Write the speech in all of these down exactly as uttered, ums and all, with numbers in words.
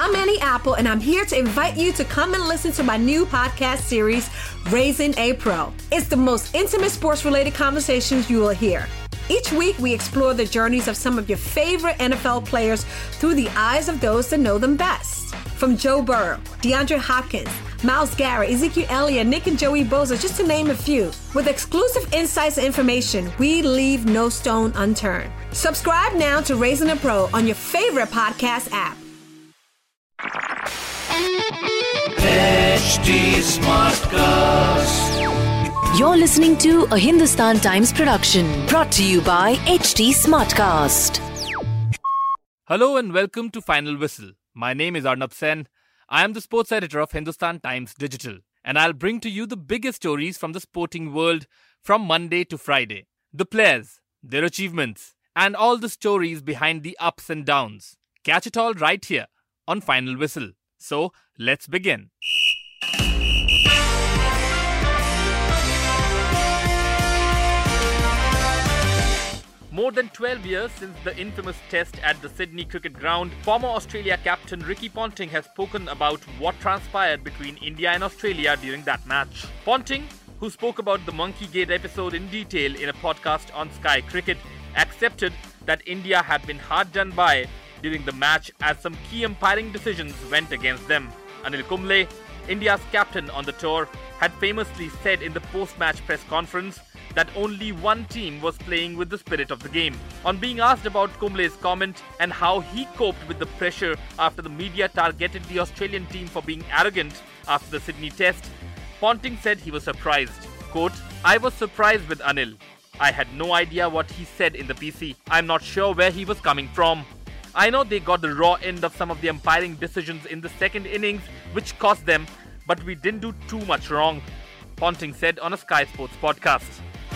I'm Annie Apple, and I'm here to invite you to come and listen to my new podcast series, Raising a Pro. It's the most intimate sports-related conversations you will hear. Each week, we explore the journeys of some of your favorite N F L players through the eyes of those that know them best. From Joe Burrow, DeAndre Hopkins, Myles Garrett, Ezekiel Elliott, Nick and Joey Bosa, just to name a few. With exclusive insights and information, we leave no stone unturned. Subscribe now to Raising a Pro on your favorite podcast app. H D Smartcast. You're listening to a Hindustan Times production brought to you by H D Smartcast. Hello and welcome to Final Whistle. My name is Arnab Sen. I am the sports editor of Hindustan Times Digital, and I'll bring to you the biggest stories from the sporting world from Monday to Friday. The players, their achievements, and all the stories behind the ups and downs. Catch it all right here on Final Whistle. So, let's begin. More than twelve years since the infamous test at the Sydney Cricket Ground, former Australia captain Ricky Ponting has spoken about what transpired between India and Australia during that match. Ponting, who spoke about the Monkey Gate episode in detail in a podcast on Sky Cricket, accepted that India had been hard done by during the match as some key umpiring decisions went against them. Anil Kumble, India's captain on the tour, had famously said in the post-match press conference that only one team was playing with the spirit of the game. On being asked about Kumble's comment and how he coped with the pressure after the media targeted the Australian team for being arrogant after the Sydney test, Ponting said he was surprised. Quote, "I was surprised with Anil. I had no idea what he said in the P C. I'm not sure where he was coming from. I know they got the raw end of some of the umpiring decisions in the second innings, which cost them, but we didn't do too much wrong," Ponting said on a Sky Sports podcast.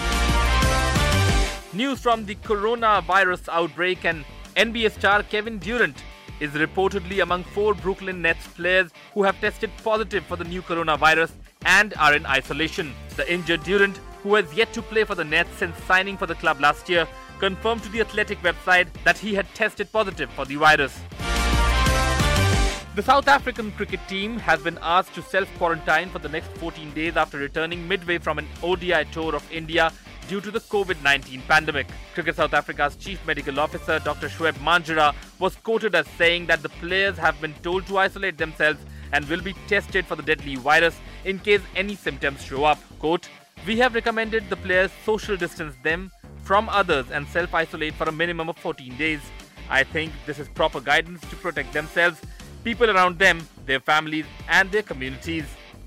News from the coronavirus outbreak, and N B A star Kevin Durant is reportedly among four Brooklyn Nets players who have tested positive for the new coronavirus and are in isolation. The injured Durant, who has yet to play for the Nets since signing for the club last year, confirmed to the Athletic website that he had tested positive for the virus. The South African cricket team has been asked to self-quarantine for the next fourteen days after returning midway from an O D I tour of India due to the covid nineteen pandemic. Cricket South Africa's Chief Medical Officer, Doctor Shoaib Manjra, was quoted as saying that the players have been told to isolate themselves and will be tested for the deadly virus in case any symptoms show up. Quote, "We have recommended the players social distance them from others and self-isolate for a minimum of fourteen days. I think this is proper guidance to protect themselves, people around them, their families and their communities."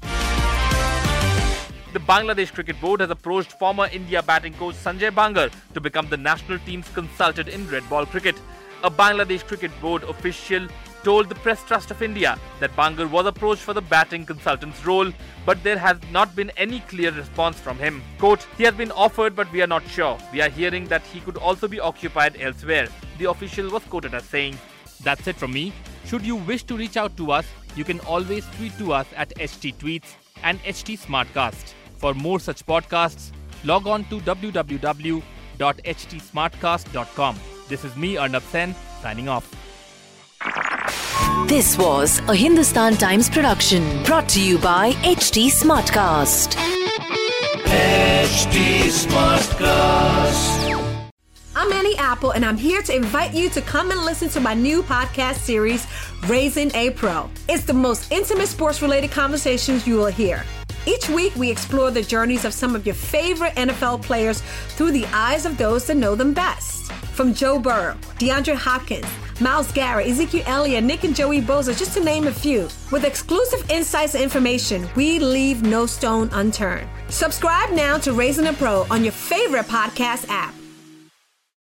The Bangladesh Cricket Board has approached former India batting coach Sanjay Bangar to become the national team's consultant in red ball cricket. A Bangladesh Cricket Board official told the Press Trust of India that Bangar was approached for the batting consultant's role, but there has not been any clear response from him. Quote, "He has been offered, but we are not sure. We are hearing that he could also be occupied elsewhere," the official was quoted as saying. That's it from me. Should you wish to reach out to us, you can always tweet to us at H T Tweets and H T Smartcast. For more such podcasts, log on to w w w dot h t smartcast dot com. This is me, Arnab Sen, signing off. This was a Hindustan Times production brought to you by H D Smartcast. H D Smartcast. I'm Annie Apple, and I'm here to invite you to come and listen to my new podcast series, Raising a Pro. It's the most intimate sports-related conversations you will hear. Each week, we explore the journeys of some of your favorite N F L players through the eyes of those that know them best. From Joe Burrow, DeAndre Hopkins, Myles Garrett, Ezekiel Elliott, Nick and Joey Bosa, just to name a few. With exclusive insights and information, we leave no stone unturned. Subscribe now to Raising a Pro on your favorite podcast app.